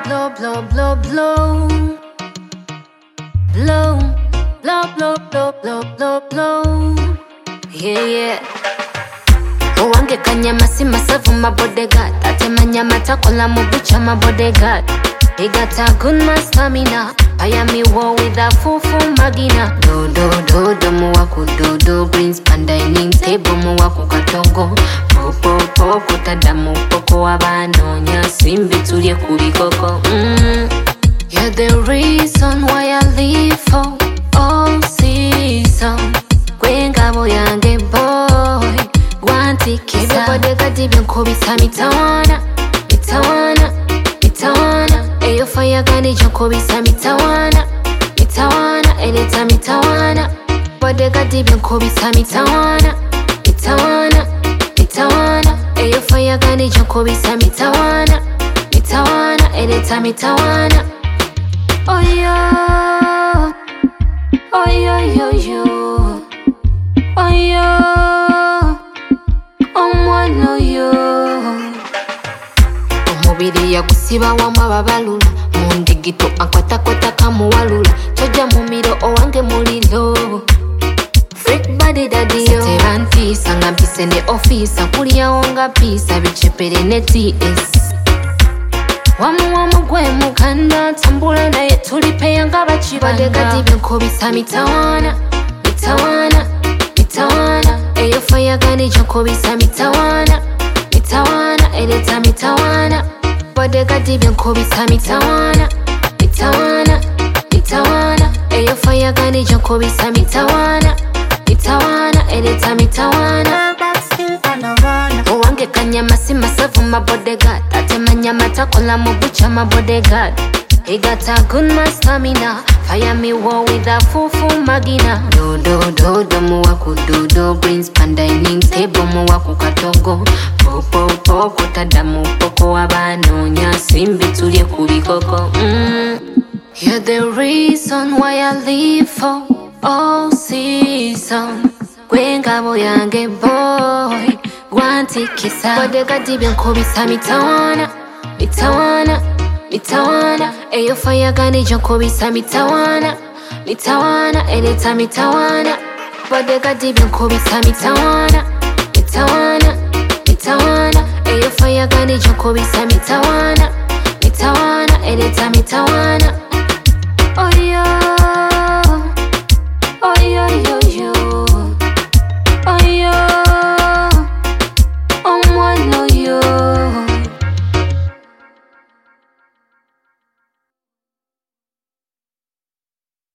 blow, blow, blow, blow. Blow, blow, blow, blow, blow, blow, blow. Yeah, yeah. Uwange kanyama si masavu my bodyguard. Atema nyama takola mubucha my bodyguard. He got a good man stamina. I am me war with a fufu magina. Do do do do muwaku do do brings dining table muwaku katongo. Po po po kutadamu poko wabanonya simbi tulie kubikoko. You're the reason why I live for all season. Kwengabo yange boy Wanti kisa Everybody gadi byankobisa mitawana Mitawana, mitawana Eyo fire gani jankobisa mitawana Mitawana, eleta mitawana Everybody gadi byankobisa mitawana Mitawana, mitawana Eyo fire gani jankobisa mitawana Mitawana, eleta mitawana Oh yo, oh yo yo yo, oh yo, omwana yo. Omubiri yagusiba wamababalula, mundigito akwata kamuwalula, choja mumiro owange mulilo. Freak body daddy yo, tebantiisa nga mpise ne office, kulyawo nga pisa bichepere ne TS. Wamu gwe mukanda tambula naye tulipeya nga bakibanda Badegadi byankobisa mitawana Mitawana, mitawana Eyo fire gani jankobisa mitawana Mitawana, eleta mitawana Badegadi byankobisa mitawana Mitawana, mitawana Eyo fire gani jankobisa mitawana Mitawana, eleta mitawana Uwange kanyama si masavu my bodyguard. Atema nyama takola mubucha my bodyguard. He got a good man stamina. Fire me war with a fufu magina. Do do do do muwaku do do brings dining table muwaku katongo. Po po po kutadamu poko wabanonya simbi tulie kubikoko. You're the reason why I live for all season. Kwengabo yange boy Wanti kisa Badegadi byankobisa mitawana Mitawana, mitawana Eyo fire gani jankobisa mitawana Mitawana, eleta mitawana Badegadi byankobisa mitawana Mitawana, mitawana Eyo fire gani jankobisa mitawana Mitawana, eleta mitawana Oh yo, oh yo yo yo Oh yo, oh one